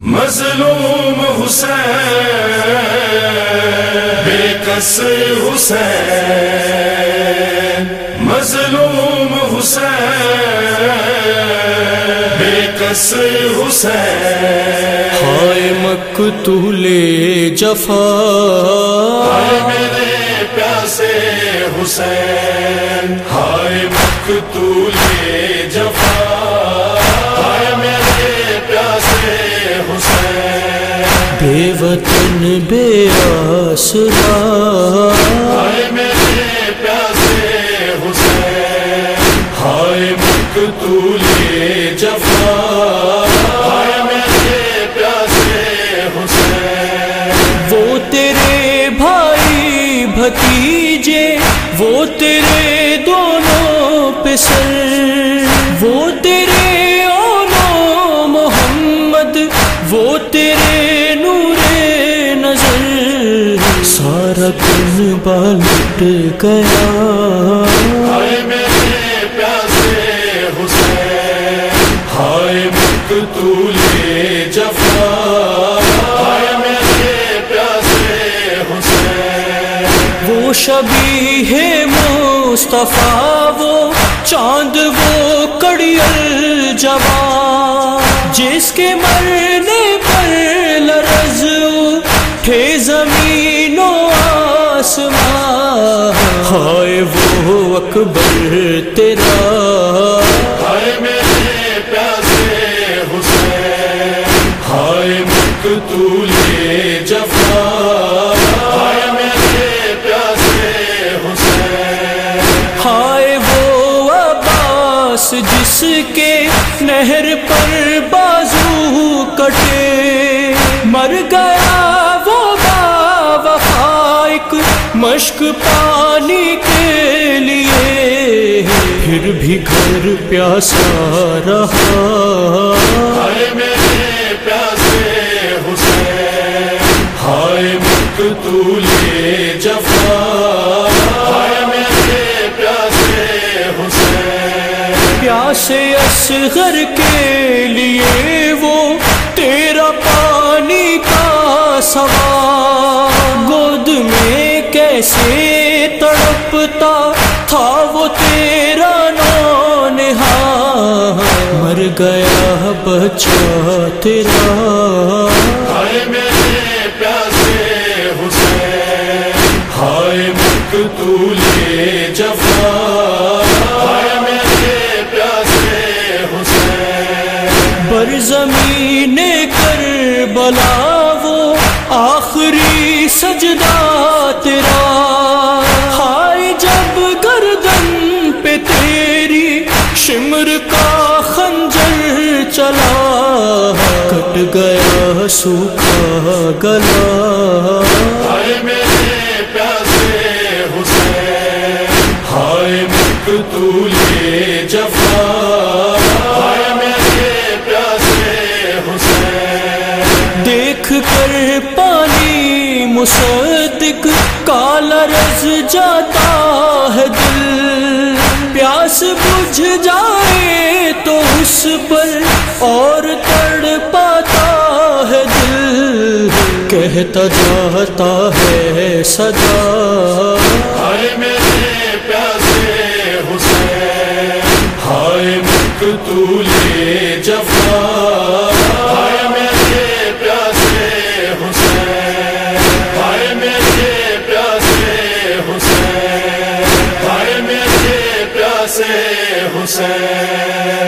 مظلوم حسین بے کس حسین، مظلوم حسین بے کس حسین، ہائے مقتول جفا، ہائے میرے پیاسے حسین، ہائے مقتول جفا، ہائے میرے پیاسے حسین، بے وطن بے آسرا، ہائے میرے پیاسے حسین، ہائے مقتول جفا، ہائے میرے پیاسے حسین، وہ تیرے بھائی بھتیجے، وہ تیرے دونوں پسر، وہ تیرے اولو محمد، وہ تیرے نور نظر، سارا کن بالٹ گیا، ہائے میرے پیاسے حسین، ہائے مقتول جفا، ہائے میرے پیاسے حسین، وہ شبیہ مصطفیٰ، وہ چاند، وہ کڑیل جوان، جس کے مرنے پر لرز اٹھے زمین و آسمان، ہائے وہ اکبر تیرا، ہائے میرے پیاسے حسین، ہائے مقتول جفا، ہائے میرے پیاسے حسین، ہائے وہ عباس جس کے نہر پر بازو کٹے، مر گیا وہ باوفا ایک مشک پانی کے لیے، پھر بھی گھر پیاسا رہا، ہائے میرے پیاسے حسین، ہائے مقتول جفا، ہائے میرے پیاسے حسین، پیاسے اصغر کے لیے وہ تیرا پانی کا سوال، گود میں کیسے تڑپتا تھا وہ تیرا نونہال، مر گیا بچہ تیرا، ہائے میرے پیاسے حسین، ہائے مقتول جفا، ہائے میرے پیاسے حسین، بر زمین کربلا وہ آخری سجدہ تیرا، ہائے جب گردن پہ تیری شمر کا خنجر چلا، کٹ گیا سوکھا گلا، ہائے میرے پیاسے حسین، ہائے مقتول جفا، ہائے میرے پیاسے حسین، دیکھ کر پانی مصدق کالا رز جاتا ہے دل، پیاس بجھ جائے تو اس پر اور تڑ پاتا ہے دل، کہتا جاتا ہے صدا، ہائے میرے پیاسے حسین، ہائے مقتول جفا، ہائے میرے پیاسے حسین، ہائے میرے پیاسے حسین، ہائے میرے پیاسے حسین۔